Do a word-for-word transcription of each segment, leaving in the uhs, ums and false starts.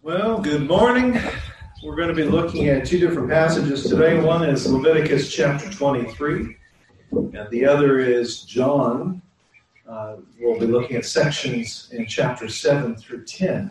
Well, good morning. We're going to be looking at two different passages today. One is Leviticus chapter twenty-three, and the other is John. Uh, we'll be looking at sections in chapter seven through ten.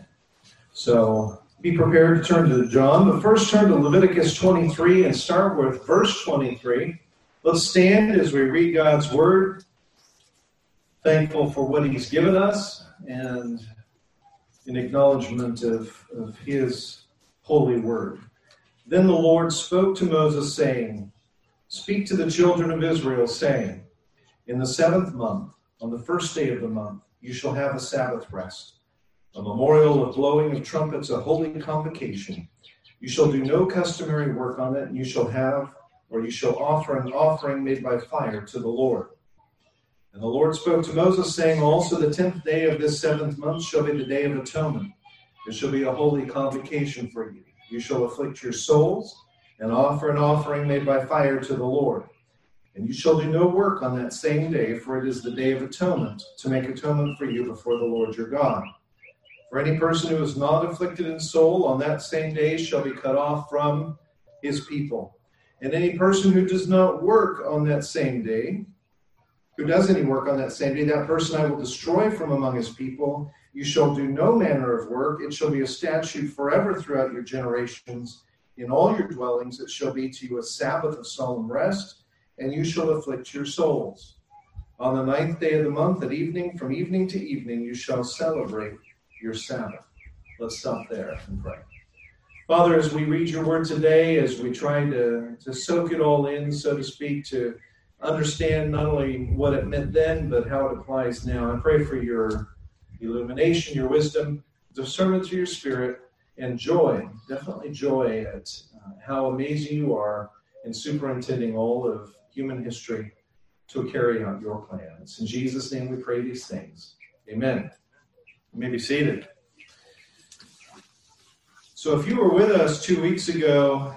So be prepared to turn to John, but first turn to Leviticus twenty-three and start with verse twenty-three. Let's stand as we read God's word, thankful for what he's given us, and in acknowledgement of, of his holy word. Then the Lord spoke to Moses, saying, Speak to the children of Israel, saying, In the seventh month, on the first day of the month, you shall have a Sabbath rest, a memorial of blowing of trumpets, a holy convocation. You shall do no customary work on it, and you shall have, or you shall offer an offering made by fire to the Lord. And the Lord spoke to Moses, saying, Also the tenth day of this seventh month shall be the day of atonement. It shall be a holy convocation for you. You shall afflict your souls, and offer an offering made by fire to the Lord. And you shall do no work on that same day, for it is the day of atonement, to make atonement for you before the Lord your God. For any person who is not afflicted in soul on that same day shall be cut off from his people. And any person who does not work on that same day, who does any work on that same day, that person I will destroy from among his people. You shall do no manner of work. It shall be a statute forever throughout your generations. In all your dwellings it shall be to you a Sabbath of solemn rest, and you shall afflict your souls. On the ninth day of the month at evening, from evening to evening, you shall celebrate your Sabbath. Let's stop there and pray. Father, as we read your word today, as we try to, to soak it all in, so to speak, to understand not only what it meant then, but how it applies now. I pray for your illumination, your wisdom, discernment through your spirit, and joy, definitely joy at uh, how amazing you are in superintending all of human history to carry out your plan. It's in Jesus' name we pray these things. Amen. You may be seated. So if you were with us two weeks ago,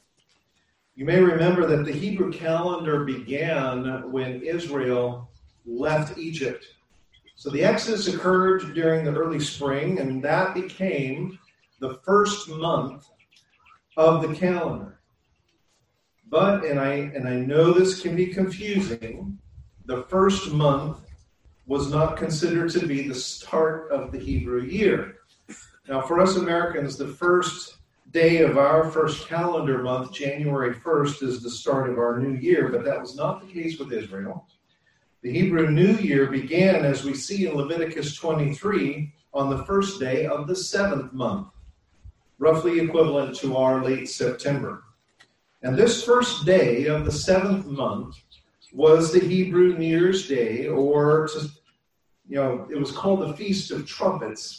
you may remember that the Hebrew calendar began when Israel left Egypt. So the Exodus occurred during the early spring, and that became the first month of the calendar. But, and I and I know this can be confusing, the first month was not considered to be the start of the Hebrew year. Now, for us Americans, the first day of our first calendar month, January first, is the start of our new year, but that was not the case with Israel. The Hebrew New Year began, as we see in Leviticus twenty-three, on the first day of the seventh month, roughly equivalent to our late September. And this first day of the seventh month was the Hebrew New Year's Day, or, to, you know, it was called the Feast of Trumpets.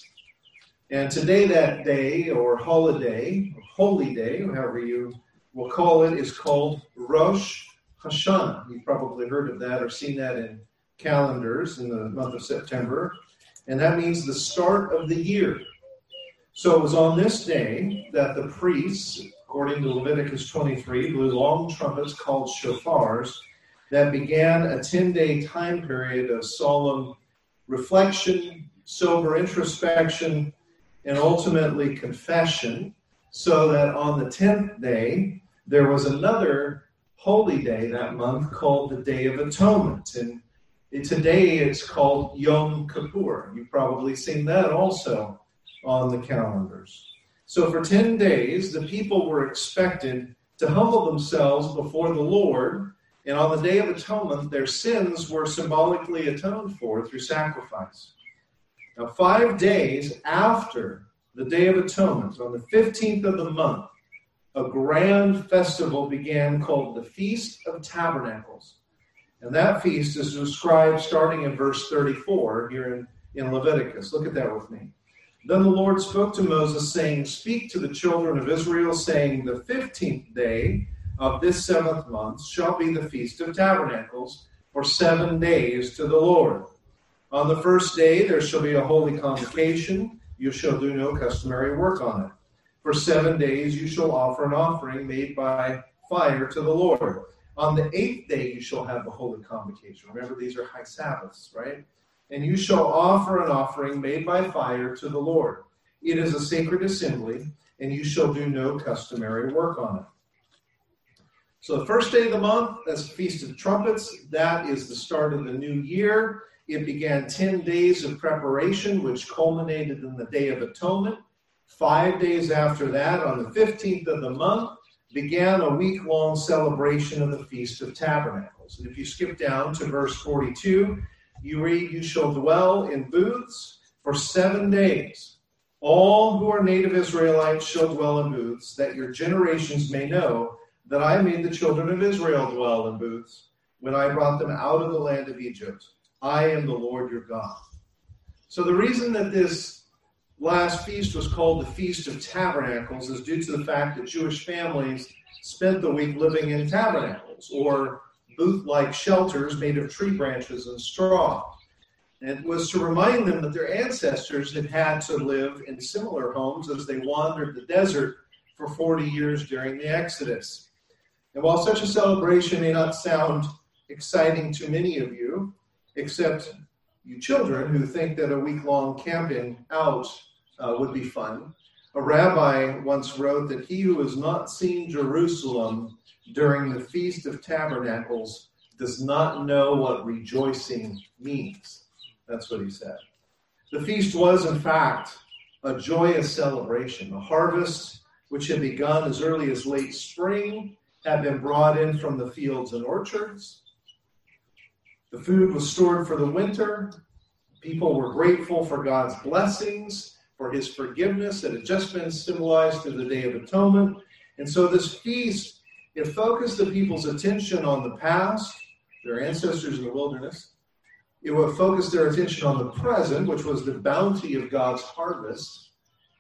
And today that day, or holiday, or holy day, however you will call it, is called Rosh Hashanah. You've probably heard of that or seen that in calendars in the month of September. And that means the start of the year. So it was on this day that the priests, according to Leviticus twenty-three, blew long trumpets called shofars that began a ten-day time period of solemn reflection, sober introspection, and ultimately confession, so that on the tenth day, there was another holy day that month called the Day of Atonement. And today it's called Yom Kippur. You've probably seen that also on the calendars. So for ten days, the people were expected to humble themselves before the Lord, and on the Day of Atonement, their sins were symbolically atoned for through sacrifice. Now, five days after the Day of Atonement, on the fifteenth of the month, a grand festival began called the Feast of Tabernacles. And that feast is described starting in verse thirty-four here in, in Leviticus. Look at that with me. Then the Lord spoke to Moses, saying, Speak to the children of Israel, saying, The fifteenth day of this seventh month shall be the Feast of Tabernacles for seven days to the Lord. On the first day there shall be a holy convocation. You shall do no customary work on it. For seven days you shall offer an offering made by fire to the Lord. On the eighth day you shall have the holy convocation. Remember, these are high Sabbaths, right? And you shall offer an offering made by fire to the Lord. It is a sacred assembly, and you shall do no customary work on it. So the first day of the month, that's the Feast of Trumpets. That is the start of the new year. It began ten days of preparation, which culminated in the Day of Atonement. Five days after that, on the fifteenth of the month, began a week-long celebration of the Feast of Tabernacles. And if you skip down to verse forty-two, you read, "You shall dwell in booths for seven days. All who are native Israelites shall dwell in booths, that your generations may know that I made the children of Israel dwell in booths when I brought them out of the land of Egypt. I am the Lord your God." So the reason that this last feast was called the Feast of Tabernacles is due to the fact that Jewish families spent the week living in tabernacles, or booth-like shelters made of tree branches and straw. And it was to remind them that their ancestors had had to live in similar homes as they wandered the desert for forty years during the Exodus. And while such a celebration may not sound exciting to many of you, except you children who think that a week-long camping out uh, would be fun, a rabbi once wrote that he who has not seen Jerusalem during the Feast of Tabernacles does not know what rejoicing means. That's what he said. The feast was, in fact, a joyous celebration. The harvest, which had begun as early as late spring, had been brought in from the fields and orchards. The food was stored for the winter. People were grateful for God's blessings, for his forgiveness that had just been symbolized through the Day of Atonement. And so this feast, it focused the people's attention on the past, their ancestors in the wilderness. It would focus their attention on the present, which was the bounty of God's harvest.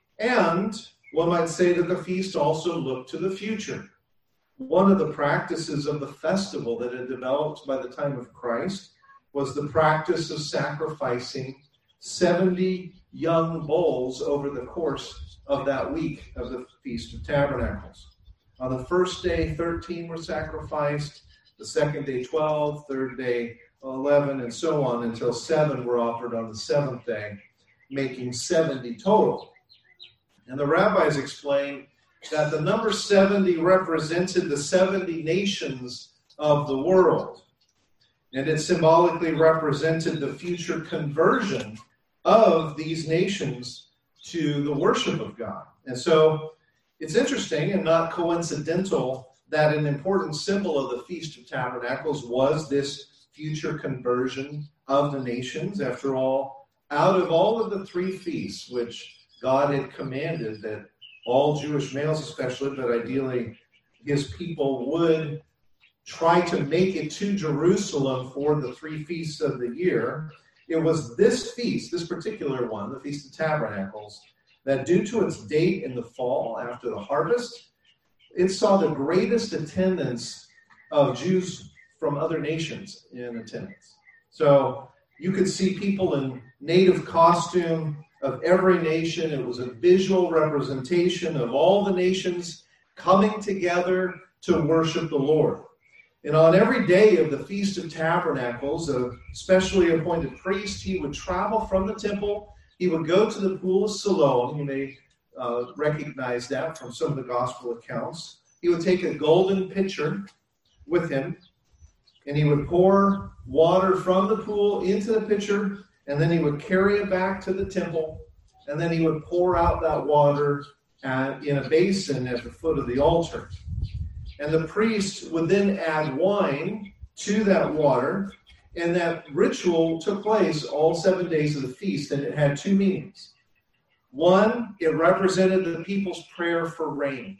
And one might say that the feast also looked to the future. One of the practices of the festival that had developed by the time of Christ was the practice of sacrificing seventy young bulls over the course of that week of the Feast of Tabernacles. On the first day, thirteen were sacrificed. The second day, twelve. Third day, eleven, and so on, until seven were offered on the seventh day, making seventy total. And the rabbis explain that the number seventy represented the seventy nations of the world. And it symbolically represented the future conversion of these nations to the worship of God. And so it's interesting and not coincidental that an important symbol of the Feast of Tabernacles was this future conversion of the nations. After all, out of all of the three feasts, which God had commanded that all Jewish males especially, but ideally his people would try to make it to Jerusalem for the three feasts of the year, it was this feast, this particular one, the Feast of Tabernacles, that due to its date in the fall after the harvest, it saw the greatest attendance of Jews from other nations in attendance. So you could see people in native costume of every nation. It was a visual representation of all the nations coming together to worship the Lord. And on every day of the Feast of Tabernacles, a specially appointed priest, he would travel from the temple. He would go to the pool of Siloam. You may uh, recognize that from some of the gospel accounts. He would take a golden pitcher with him, and he would pour water from the pool into the pitcher, and then he would carry it back to the temple, and then he would pour out that water at, in a basin at the foot of the altar. And the priest would then add wine to that water, and that ritual took place all seven days of the feast, and it had two meanings. One, it represented the people's prayer for rain.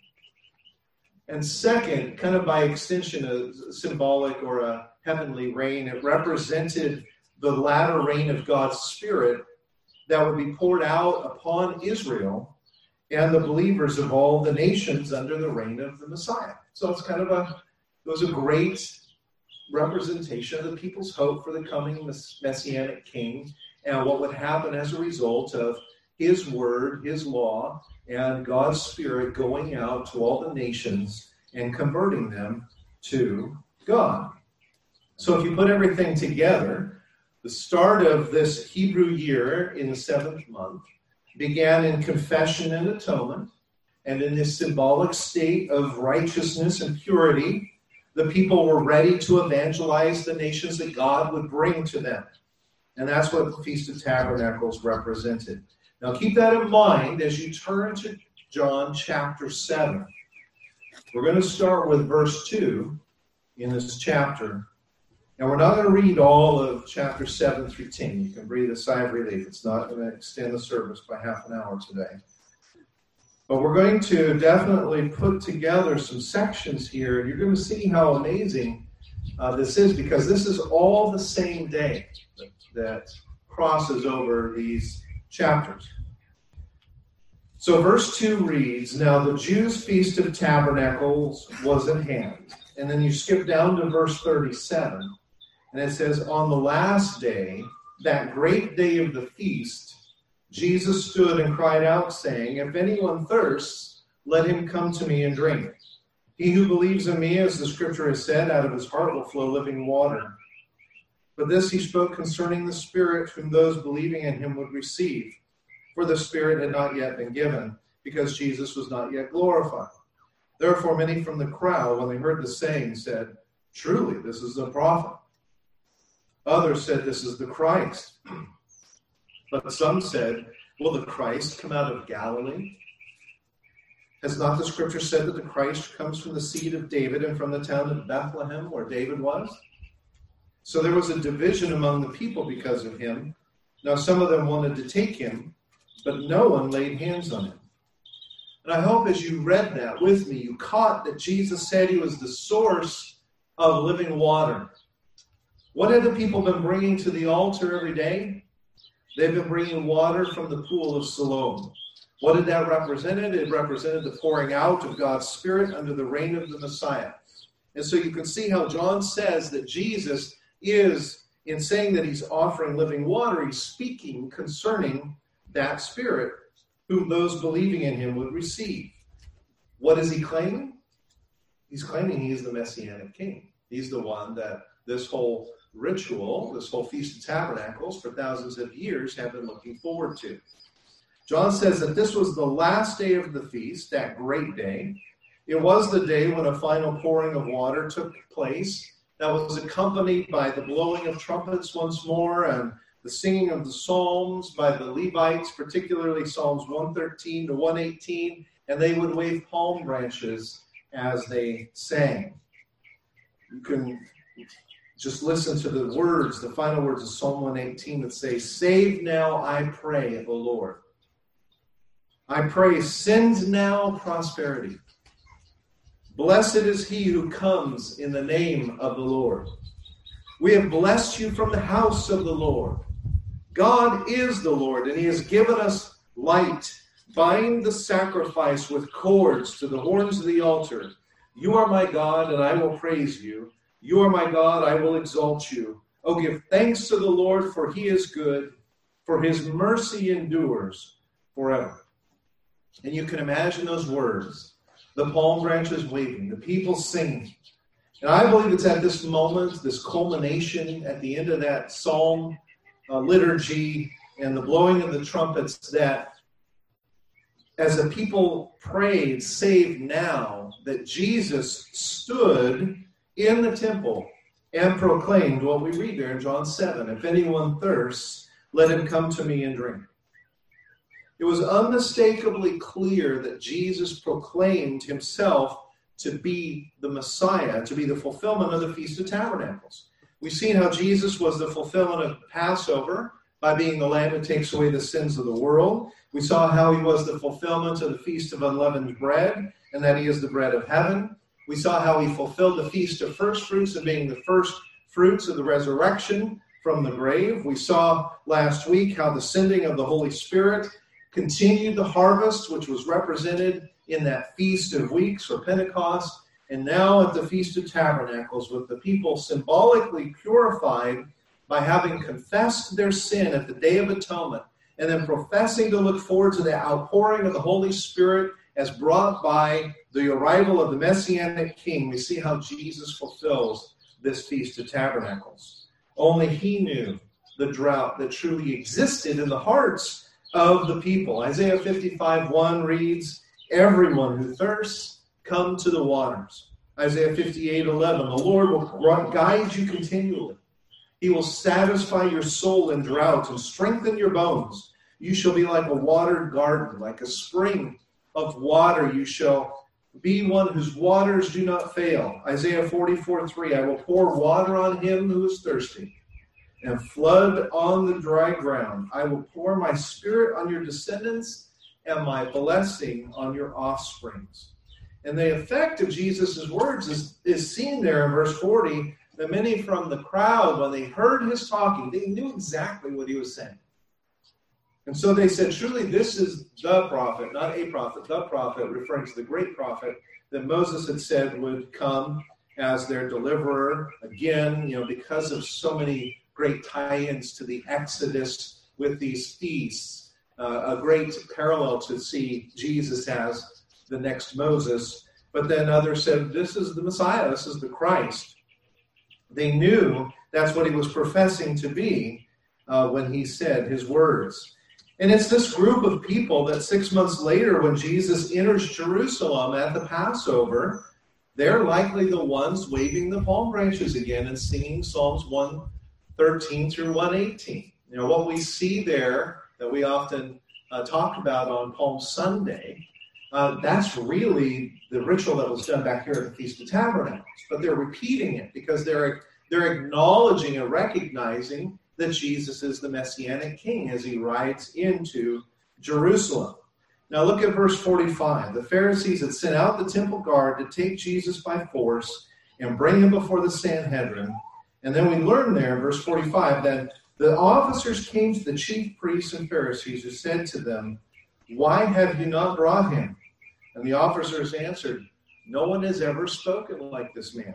And second, kind of by extension, a symbolic or a heavenly rain, it represented the latter rain of God's Spirit that would be poured out upon Israel and the believers of all the nations under the reign of the Messiah. So it's kind of a, it was a great representation of the people's hope for the coming Messianic King and what would happen as a result of his word, his law, and God's Spirit going out to all the nations and converting them to God. So if you put everything together, the start of this Hebrew year in the seventh month began in confession and atonement, and in this symbolic state of righteousness and purity, the people were ready to evangelize the nations that God would bring to them. And that's what the Feast of Tabernacles represented. Now keep that in mind as you turn to John chapter seven. We're going to start with verse two in this chapter. Now we're not going to read all of chapter seven through ten. You can breathe a sigh of relief. It's not going to extend the service by half an hour today. But we're going to definitely put together some sections here. You're going to see how amazing uh, this is, because this is all the same day that, that crosses over these chapters. So verse two reads, "Now the Jews' Feast of Tabernacles was at hand." And then you skip down to verse thirty-seven, and it says, "On the last day, that great day of the feast, Jesus stood and cried out, saying, 'If anyone thirsts, let him come to me and drink. He who believes in me, as the scripture has said, out of his heart will flow living water.' But this he spoke concerning the Spirit, whom those believing in him would receive. For the Spirit had not yet been given, because Jesus was not yet glorified. Therefore many from the crowd, when they heard the saying, said, 'Truly, this is the prophet.' Others said, 'This is the Christ.' But some said, 'Will the Christ come out of Galilee? Has not the scripture said that the Christ comes from the seed of David and from the town of Bethlehem, where David was?' So there was a division among the people because of him. Now some of them wanted to take him, but no one laid hands on him." And I hope as you read that with me, you caught that Jesus said he was the source of living water. What had the people been bringing to the altar every day? They've been bringing water from the pool of Siloam. What did that represent? It represented the pouring out of God's Spirit under the reign of the Messiah. And so you can see how John says that Jesus is, in saying that he's offering living water, he's speaking concerning that Spirit, whom those believing in him would receive. What is he claiming? He's claiming he is the Messianic King. He's the one that this whole ritual, this whole Feast of Tabernacles for thousands of years have been looking forward to. John says that this was the last day of the feast, that great day. It was the day when a final pouring of water took place that was accompanied by the blowing of trumpets once more and the singing of the Psalms by the Levites, particularly Psalms one thirteen to one eighteen, and they would wave palm branches as they sang. You can just listen to the words, the final words of Psalm one eighteen that say, "Save now, I pray, O Lord. I pray, send now prosperity. Blessed is he who comes in the name of the Lord. We have blessed you from the house of the Lord. God is the Lord, and he has given us light. Bind the sacrifice with cords to the horns of the altar. You are my God, and I will praise you. You are my God, I will exalt you. Oh, give thanks to the Lord, for he is good, for his mercy endures forever." And you can imagine those words, the palm branches waving, the people singing. And I believe it's at this moment, this culmination at the end of that psalm uh, liturgy and the blowing of the trumpets, that as the people prayed, "Save now," that Jesus stood in the temple and proclaimed what we read there in John seven, "If anyone thirsts, let him come to me and drink." It was unmistakably clear that Jesus proclaimed himself to be the Messiah, to be the fulfillment of the Feast of Tabernacles. We've seen how Jesus was the fulfillment of Passover by being the Lamb that takes away the sins of the world. We saw how he was the fulfillment of the Feast of Unleavened Bread, and that he is the bread of heaven. We saw how he fulfilled the Feast of First Fruits and being the first fruits of the resurrection from the grave. We saw last week how the sending of the Holy Spirit continued the harvest, which was represented in that Feast of Weeks or Pentecost, and now at the Feast of Tabernacles, with the people symbolically purified by having confessed their sin at the Day of Atonement, and then professing to look forward to the outpouring of the Holy Spirit as brought by the arrival of the Messianic King. We see how Jesus fulfills this Feast of Tabernacles. Only he knew the drought that truly existed in the hearts of the people. Isaiah fifty-five one reads, everyone who thirsts, come to the waters. Isaiah fifty-eight eleven, the Lord will guide you continually. He will satisfy your soul in drought and strengthen your bones. You shall be like a watered garden, like a spring of water. You shall be one whose waters do not fail. Isaiah forty-four three, I will pour water on him who is thirsty and flood on the dry ground. I will pour my spirit on your descendants and my blessing on your offsprings. And the effect of Jesus' words is, is seen there in verse forty, that many from the crowd, when they heard his talking, they knew exactly what he was saying. And so they said, surely this is the prophet, not a prophet, the prophet, referring to the great prophet that Moses had said would come as their deliverer. Again, you know, because of so many great tie-ins to the Exodus with these feasts, uh, a great parallel to see Jesus as the next Moses. But then others said, this is the Messiah, this is the Christ. They knew that's what he was professing to be uh, when he said his words. And it's this group of people that six months later, when Jesus enters Jerusalem at the Passover, they're likely the ones waving the palm branches again and singing Psalms one thirteen through one eighteen. You know, what we see there that we often uh, talk about on Palm Sunday, uh, that's really the ritual that was done back here at the Feast of Tabernacles. But they're repeating it because they're they're acknowledging and recognizing that Jesus is the Messianic King as he rides into Jerusalem. Now look at verse forty-five. The Pharisees had sent out the temple guard to take Jesus by force and bring him before the Sanhedrin. And then we learn there in verse forty-five that the officers came to the chief priests and Pharisees who said to them, why have you not brought him? And the officers answered, no one has ever spoken like this man.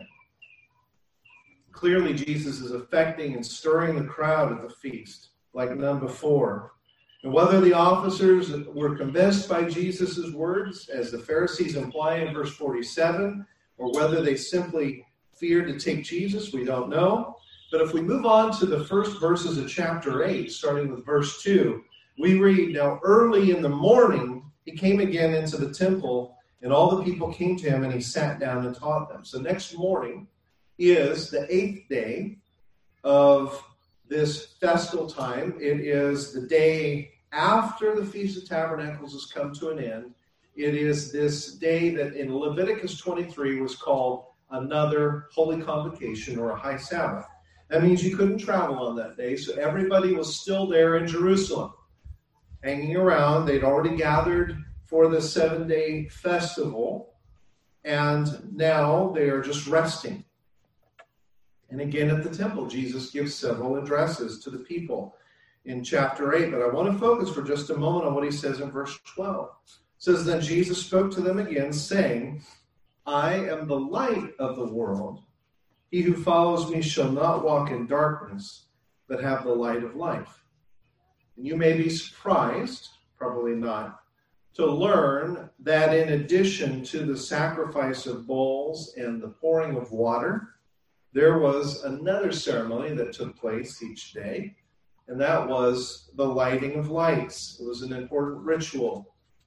Clearly, Jesus is affecting and stirring the crowd at the feast like none before. And whether the officers were convinced by Jesus' words, as the Pharisees imply in verse forty-seven, or whether they simply feared to take Jesus, we don't know. But if we move on to the first verses of chapter eight, starting with verse two, we read, now early in the morning, he came again into the temple, and all the people came to him, and he sat down and taught them. So next morning is the eighth day of this festal time. It is the day after the Feast of Tabernacles has come to an end. It is this day that in Leviticus twenty-three was called another holy convocation or a high Sabbath. That means you couldn't travel on that day, so everybody was still there in Jerusalem, hanging around. They'd already gathered for the seven-day festival, and now they are just resting. And again at the temple, Jesus gives several addresses to the people in chapter eight, but I want to focus for just a moment on what he says in verse twelve. It says, then Jesus spoke to them again, saying, I am the light of the world. He who follows me shall not walk in darkness, but have the light of life. And you may be surprised, probably not, to learn that in addition to the sacrifice of bulls and the pouring of water, there was another ceremony that took place each day, and that was the lighting of lights. It was an important ritual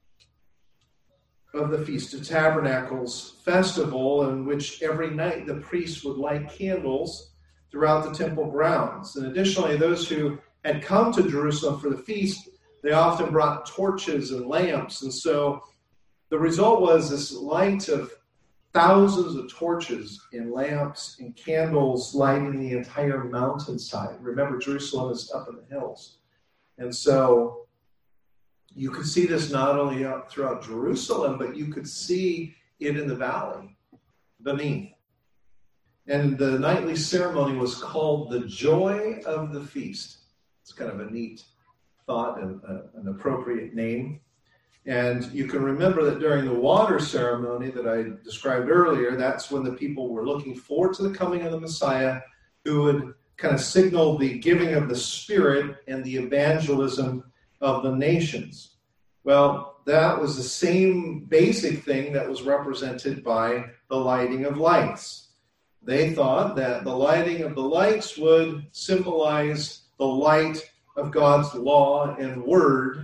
of the Feast of Tabernacles festival, in which every night the priests would light candles throughout the temple grounds. And additionally, those who had come to Jerusalem for the feast, they often brought torches and lamps. And so the result was this light of thousands of torches and lamps and candles lighting the entire mountainside. Remember, Jerusalem is up in the hills. And so you could see this not only out throughout Jerusalem, but you could see it in the valley beneath. And the nightly ceremony was called the Joy of the Feast. It's kind of a neat thought and uh, an appropriate name. And you can remember that during the water ceremony that I described earlier, that's when the people were looking forward to the coming of the Messiah, who would kind of signal the giving of the Spirit and the evangelism of the nations. Well, that was the same basic thing that was represented by the lighting of lights. They thought that the lighting of the lights would symbolize the light of God's law and word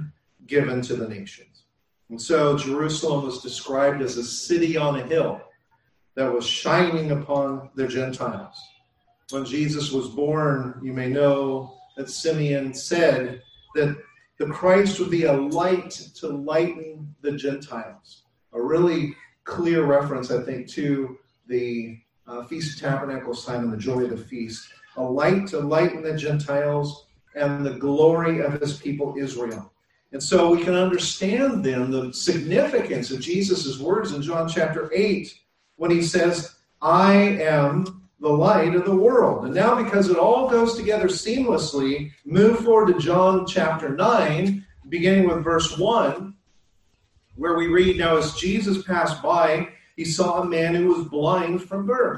given to the nations. And so Jerusalem was described as a city on a hill that was shining upon the Gentiles. When Jesus was born, you may know that Simeon said that the Christ would be a light to lighten the Gentiles. A really clear reference, I think, to the uh, Feast of Tabernacles time and the joy of the feast. A light to lighten the Gentiles and the glory of his people Israel. And so we can understand then the significance of Jesus' words in John chapter eight when he says, I am the light of the world. And now, because it all goes together seamlessly, move forward to John chapter nine, beginning with verse one, where we read, now as Jesus passed by, he saw a man who was blind from birth.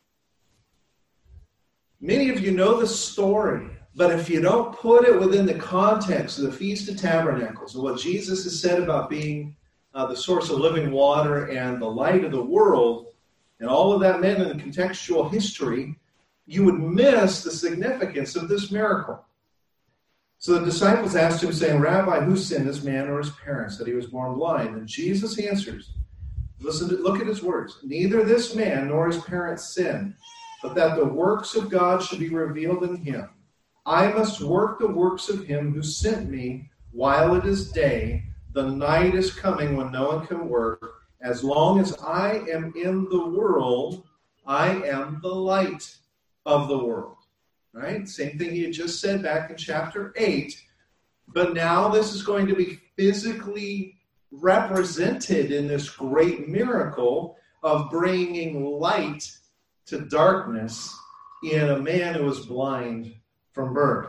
Many of you know the story, but if you don't put it within the context of the Feast of Tabernacles and what Jesus has said about being uh, the source of living water and the light of the world, and all of that meant in the contextual history, you would miss the significance of this miracle. So the disciples asked him, saying, Rabbi, who sinned, this man or his parents, that he was born blind? And Jesus answers, listen to, look at his words, neither this man nor his parents sinned, but that the works of God should be revealed in him. I must work the works of him who sent me while it is day. The night is coming when no one can work. As long as I am in the world, I am the light of the world. Right? Same thing he had just said back in chapter eight. But now this is going to be physically represented in this great miracle of bringing light to darkness in a man who was blind from birth.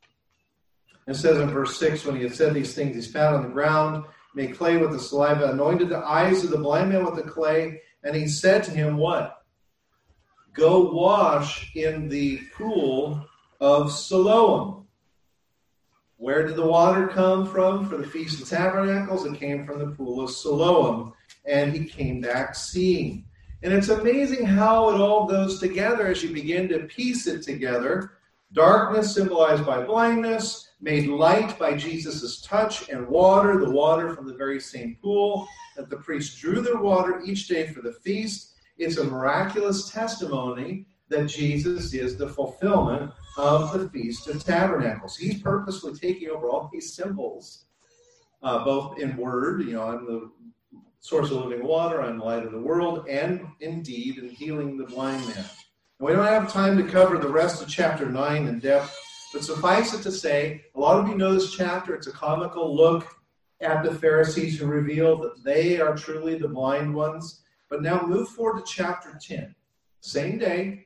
It says in verse six, when he had said these things, he spat on the ground, made clay with the saliva, anointed the eyes of the blind man with the clay, and he said to him, what? Go wash in the pool of Siloam. Where did the water come from for the Feast of Tabernacles? It came from the pool of Siloam, and he came back seeing. And it's amazing how it all goes together as you begin to piece it together. Darkness symbolized by blindness, made light by Jesus' touch, and water, the water from the very same pool that the priests drew their water each day for the feast. It's a miraculous testimony that Jesus is the fulfillment of the Feast of Tabernacles. He's purposely taking over all these symbols, uh, both in word, you know, I'm the source of living water, I'm the light of the world, and indeed in healing the blind man. And we don't have time to cover the rest of chapter nine in depth, but suffice it to say, a lot of you know this chapter. It's a comical look at the Pharisees who reveal that they are truly the blind ones. But now move forward to chapter ten. Same day,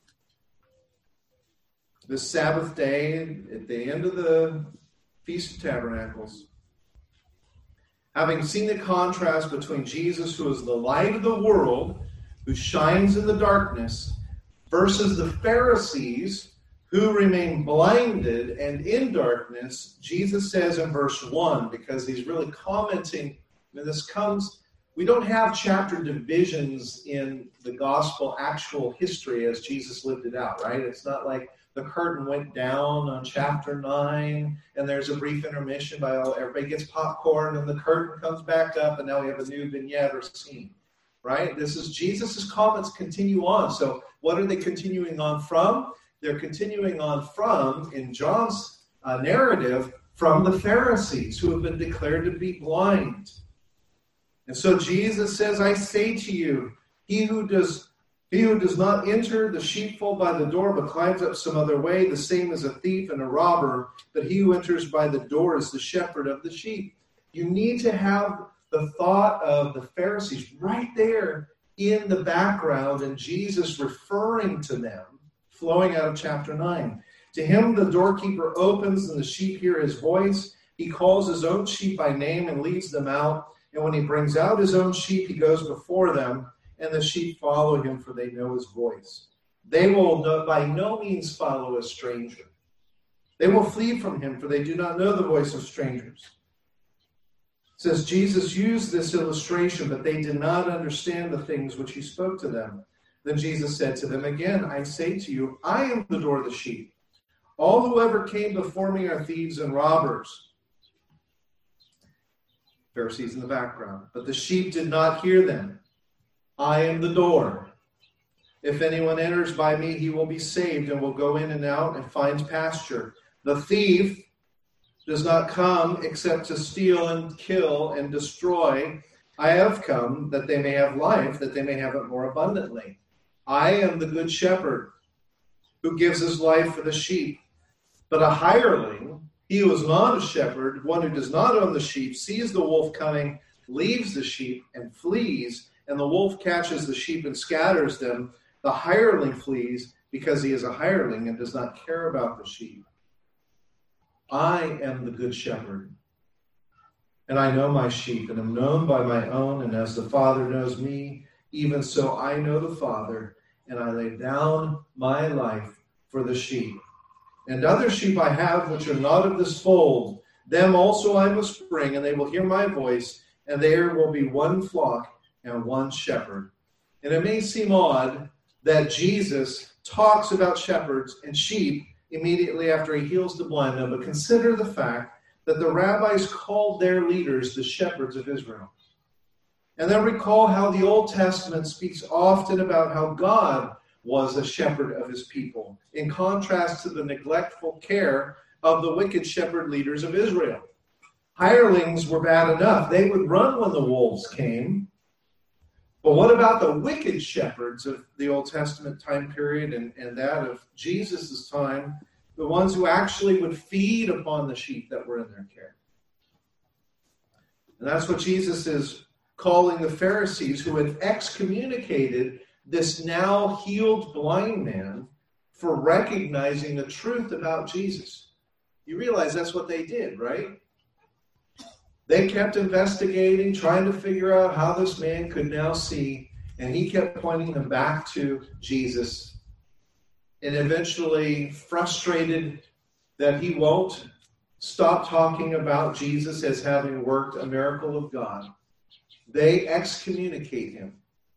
this Sabbath day, at the end of the Feast of Tabernacles, having seen the contrast between Jesus, who is the light of the world, who shines in the darkness, versus the Pharisees, who remain blinded and in darkness, Jesus says in verse one, because he's really commenting, and this comes, we don't have chapter divisions in the gospel actual history as Jesus lived it out, right? It's not like the curtain went down on chapter nine, and there's a brief intermission by all, everybody gets popcorn, and the curtain comes back up, and now we have a new vignette or scene, right? This is Jesus' comments continue on. So what are they continuing on from? They're continuing on from, in John's uh, narrative, from the Pharisees who have been declared to be blind. And so Jesus says, I say to you, he who does he who does not enter the sheepfold by the door, but climbs up some other way, the same is a thief and a robber. But he who enters by the door is the shepherd of the sheep. You need to have the thought of the Pharisees right there in the background, and Jesus referring to them, flowing out of chapter nine. To him the doorkeeper opens, and the sheep hear his voice. He calls his own sheep by name and leads them out. And when he brings out his own sheep, he goes before them, and the sheep follow him, for they know his voice. They will no, by no means follow a stranger. They will flee from him, for they do not know the voice of strangers. It says Jesus used this illustration, but they did not understand the things which he spoke to them. Then Jesus said to them again, I say to you, I am the door of the sheep. All who ever came before me are thieves and robbers. Pharisees in the background. But the sheep did not hear them. I am the door. If anyone enters by me, he will be saved and will go in and out and find pasture. The thief does not come except to steal and kill and destroy. I have come that they may have life, that they may have it more abundantly. I am the good shepherd who gives his life for the sheep. But a hireling, he who is not a shepherd, one who does not own the sheep, sees the wolf coming, leaves the sheep and flees, and the wolf catches the sheep and scatters them. The hireling flees because he is a hireling and does not care about the sheep. I am the good shepherd, and I know my sheep, and am known by my own, and as the Father knows me, even so I know the Father, and I lay down my life for the sheep. And other sheep I have which are not of this fold, them also I must bring, and they will hear my voice, and there will be one flock and one shepherd. And it may seem odd that Jesus talks about shepherds and sheep immediately after he heals the blind man, but consider the fact that the rabbis called their leaders the shepherds of Israel. And then recall how the Old Testament speaks often about how God was a shepherd of his people, in contrast to the neglectful care of the wicked shepherd leaders of Israel. Hirelings were bad enough. They would run when the wolves came. But what about the wicked shepherds of the Old Testament time period and, and that of Jesus' time, the ones who actually would feed upon the sheep that were in their care? And that's what Jesus is calling the Pharisees, who had excommunicated this now healed blind man for recognizing the truth about Jesus. You realize that's what they did, right? They kept investigating, trying to figure out how this man could now see, and he kept pointing them back to Jesus. And eventually, frustrated that he won't stop talking about Jesus as having worked a miracle of God, they excommunicate him.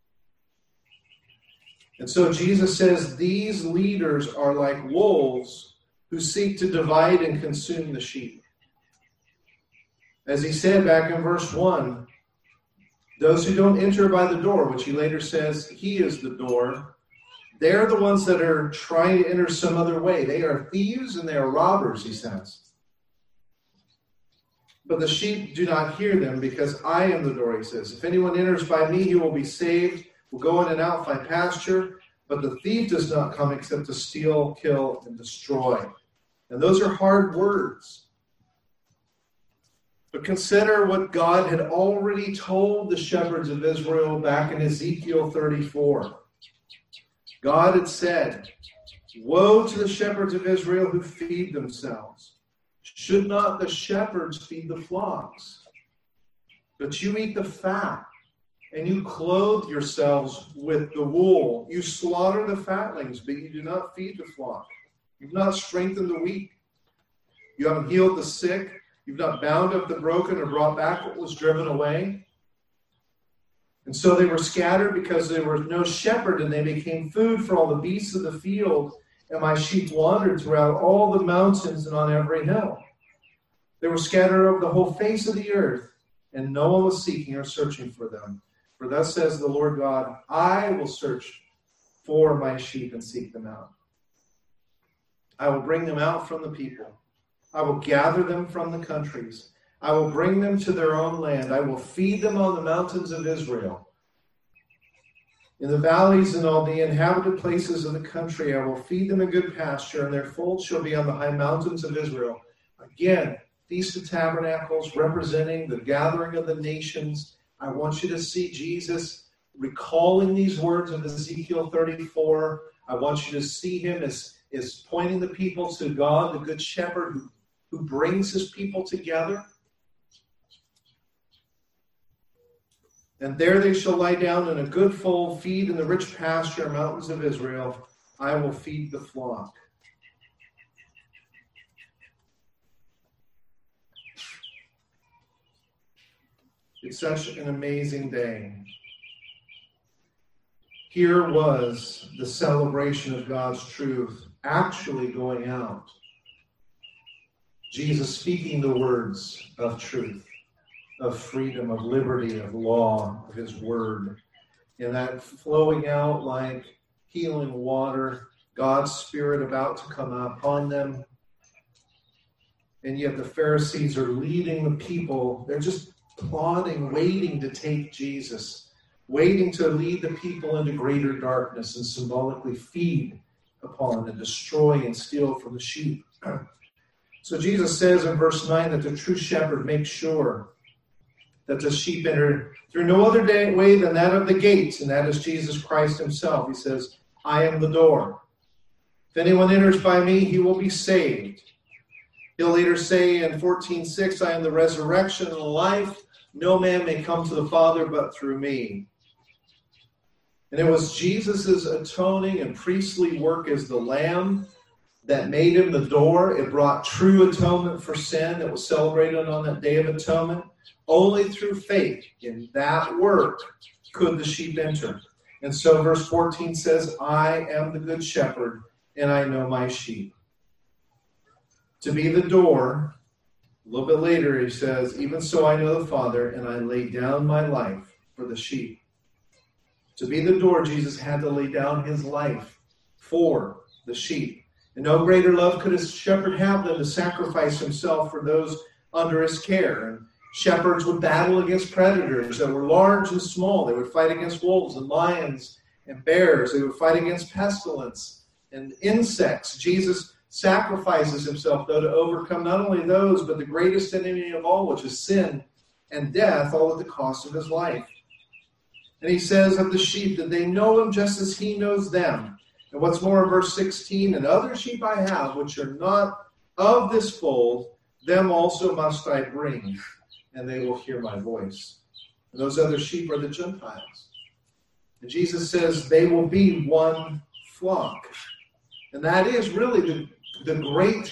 And so Jesus says these leaders are like wolves who seek to divide and consume the sheep. As he said back in verse one, those who don't enter by the door, which he later says he is the door, they're the ones that are trying to enter some other way. They are thieves and they are robbers, he says. But the sheep do not hear them because I am the door, he says. If anyone enters by me, he will be saved, will go in and out, find pasture. But the thief does not come except to steal, kill, and destroy. And those are hard words. But consider what God had already told the shepherds of Israel back in Ezekiel thirty-four. God had said, woe to the shepherds of Israel who feed themselves. Should not the shepherds feed the flocks? But you eat the fat, and you clothe yourselves with the wool. You slaughter the fatlings, but you do not feed the flock. You've not strengthened the weak. You haven't healed the sick. You've not bound up the broken or brought back what was driven away. And so they were scattered because there was no shepherd, and they became food for all the beasts of the field. And my sheep wandered throughout all the mountains and on every hill. They were scattered over the whole face of the earth, and no one was seeking or searching for them. For thus says the Lord God, I will search for my sheep and seek them out. I will bring them out from the people. I will gather them from the countries. I will bring them to their own land. I will feed them on the mountains of Israel. In the valleys and all the inhabited places of the country, I will feed them in good pasture, and their fold shall be on the high mountains of Israel. Again, Feast of Tabernacles, representing the gathering of the nations. I want you to see Jesus recalling these words of Ezekiel thirty-four. I want you to see him as, as pointing the people to God, the good shepherd who, who brings his people together. And there they shall lie down in a good fold, feed in the rich pasture, mountains of Israel. I will feed the flock. It's such an amazing day. Here was the celebration of God's truth actually going out. Jesus speaking the words of truth. of freedom, of liberty, of law, of his word. And that flowing out like healing water, God's Spirit about to come upon them. And yet the Pharisees are leading the people. They're just plodding, waiting to take Jesus, waiting to lead the people into greater darkness and symbolically feed upon and destroy and steal from the sheep. So Jesus says in verse nine that the true shepherd makes sure that the sheep enter through no other day, way than that of the gates, and that is Jesus Christ himself. He says, I am the door. If anyone enters by me, he will be saved. He'll later say in fourteen six, I am the resurrection and the life. No man may come to the Father but through me. And it was Jesus' atoning and priestly work as the Lamb that made him the door. It brought true atonement for sin that was celebrated on that Day of Atonement. Only through faith in that work could the sheep enter. And so verse fourteen says, I am the good shepherd, and I know my sheep. To be the door, a little bit later he says, even so I know the Father, and I lay down my life for the sheep. To be the door, Jesus had to lay down his life for the sheep. And no greater love could a shepherd have than to sacrifice himself for those under his care. And shepherds would battle against predators that were large and small. They would fight against wolves and lions and bears. They would fight against pestilence and insects. Jesus sacrifices himself, though, to overcome not only those, but the greatest enemy of all, which is sin and death, all at the cost of his life. And he says of the sheep that they know him just as he knows them. And what's more, in verse sixteen, and other sheep I have, which are not of this fold, them also must I bring, and they will hear my voice. And those other sheep are the Gentiles. And Jesus says they will be one flock. And that is really the, the great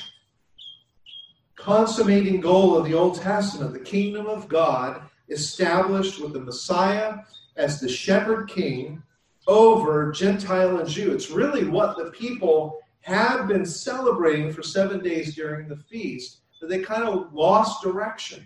consummating goal of the Old Testament, the kingdom of God established with the Messiah as the shepherd king over Gentile and Jew. It's really what the people had been celebrating for seven days during the feast, but they kind of lost direction.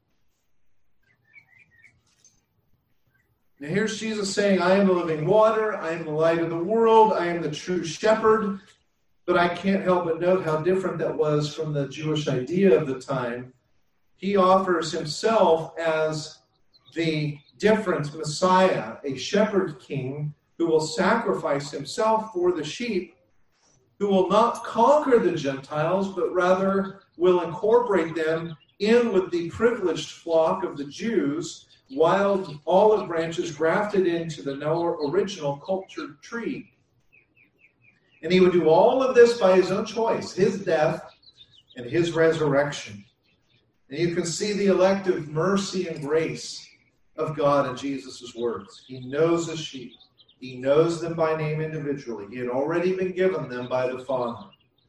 Now here's Jesus saying, I am the living water, I am the light of the world, I am the true shepherd. But I can't help but note how different that was from the Jewish idea of the time. He offers himself as the different Messiah, a shepherd king who will sacrifice himself for the sheep, who will not conquer the Gentiles, but rather will incorporate them in with the privileged flock of the Jews, wild olive branches grafted into the original cultured tree. And he would do all of this by his own choice, his death and his resurrection. And you can see the elective mercy and grace of God in Jesus' words. He knows his sheep. He knows them by name individually. He had already been given them by the Father.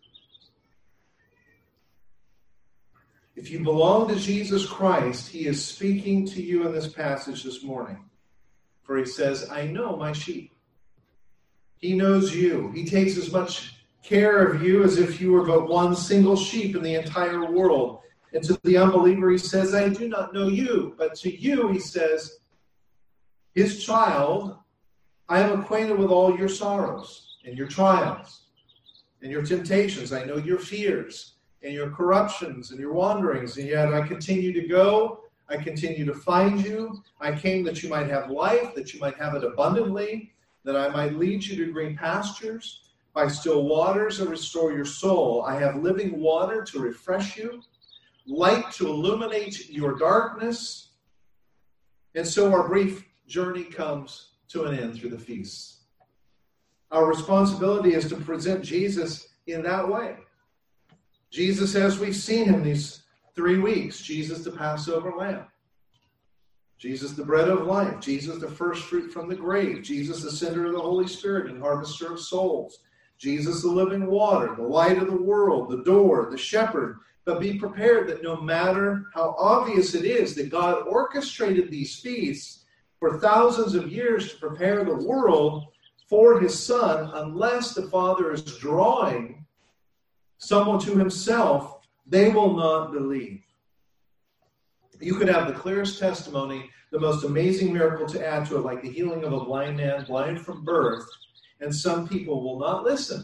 If you belong to Jesus Christ, he is speaking to you in this passage this morning. For he says, I know my sheep. He knows you. He takes as much care of you as if you were but one single sheep in the entire world. And to the unbeliever, he says, I do not know you. But to you, he says, his child, I am acquainted with all your sorrows and your trials and your temptations. I know your fears and your corruptions and your wanderings. And yet I continue to go. I continue to find you. I came that you might have life, that you might have it abundantly, that I might lead you to green pastures, by still waters and restore your soul. I have living water to refresh you, light to illuminate your darkness. And so our brief journey comes to an end through the feasts. Our responsibility is to present Jesus in that way. Jesus, as we've seen him these three weeks, Jesus the Passover Lamb. Jesus, the bread of life. Jesus, the first fruit from the grave. Jesus, the sender of the Holy Spirit and harvester of souls. Jesus, the living water, the light of the world, the door, the shepherd. But be prepared that no matter how obvious it is that God orchestrated these feasts for thousands of years to prepare the world for his Son, unless the Father is drawing someone to himself, they will not believe. You could have the clearest testimony, the most amazing miracle to add to it, like the healing of a blind man, blind from birth, and some people will not listen.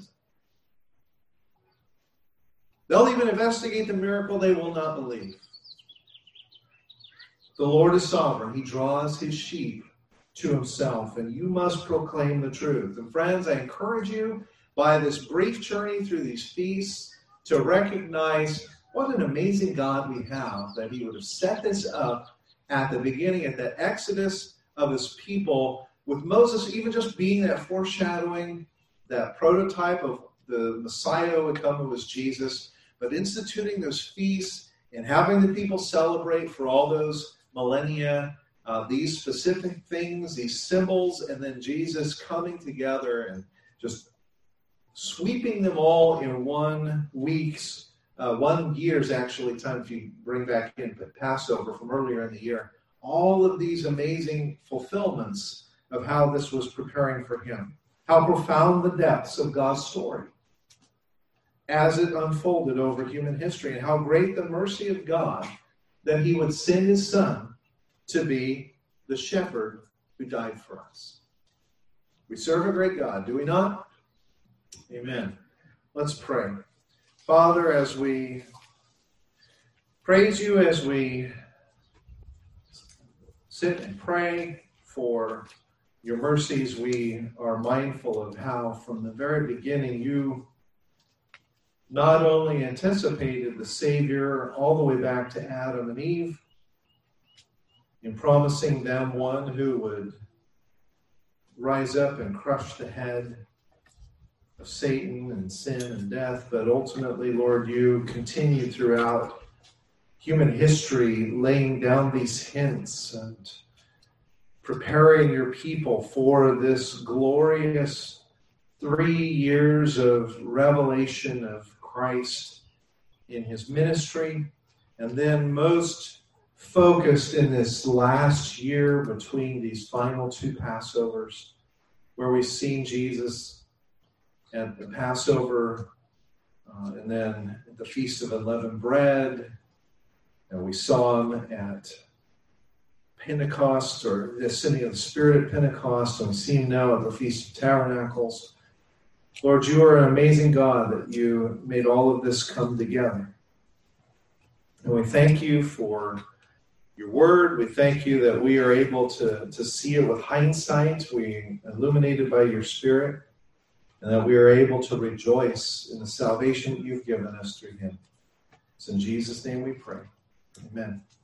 They'll even investigate the miracle, they will not believe. The Lord is sovereign. He draws his sheep to himself, and you must proclaim the truth. And friends, I encourage you by this brief journey through these feasts to recognize what an amazing God we have, that he would have set this up at the beginning, at the exodus of his people, with Moses even just being that foreshadowing, that prototype of the Messiah who would come, who was Jesus, but instituting those feasts and having the people celebrate for all those millennia, uh, these specific things, these symbols, and then Jesus coming together and just sweeping them all in one week's Uh, one year's actually time, if you bring back in Passover from earlier in the year, all of these amazing fulfillments of how this was preparing for him. How profound the depths of God's story as it unfolded over human history, and how great the mercy of God that he would send his son to be the shepherd who died for us. We serve a great God, do we not? Amen. Let's pray. Father, as we praise you, as we sit and pray for your mercies, we are mindful of how from the very beginning you not only anticipated the Savior all the way back to Adam and Eve, in promising them one who would rise up and crush the head of Satan and sin and death, but ultimately, Lord, you continue throughout human history laying down these hints and preparing your people for this glorious three years of revelation of Christ in his ministry, and then most focused in this last year between these final two Passovers, where we've seen Jesus at the Passover, uh, and then at the Feast of Unleavened Bread, and we saw him at Pentecost, or the ascending of the Spirit at Pentecost, and we see him now at the Feast of Tabernacles. Lord, you are an amazing God that you made all of this come together. And we thank you for your word. We thank you that we are able to, to see it with hindsight. We are illuminated by your Spirit, and that we are able to rejoice in the salvation that you've given us through him. It's in Jesus' name we pray. Amen.